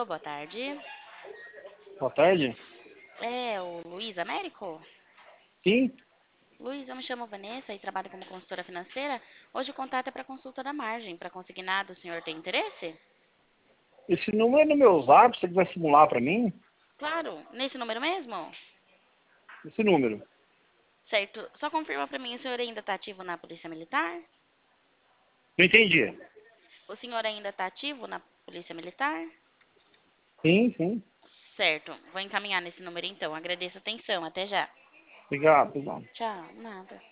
Alô, boa tarde. Boa tarde. É o Luiz Américo? Sim, Luiz, eu me chamo Vanessa e trabalho como consultora financeira. Hoje o contato é para consulta da margem. Para consignado, o senhor tem interesse? esse número é no meu zap, você que vai simular para mim? Claro, nesse número mesmo? Esse número. Certo. Só confirma para mim, o senhor ainda está ativo na Polícia Militar? Não entendi. O senhor ainda está ativo na Polícia Militar? Sim, sim. Certo. Vou encaminhar nesse número então. Agradeço a atenção. Até já. Obrigado, obrigado. Tchau. Nada.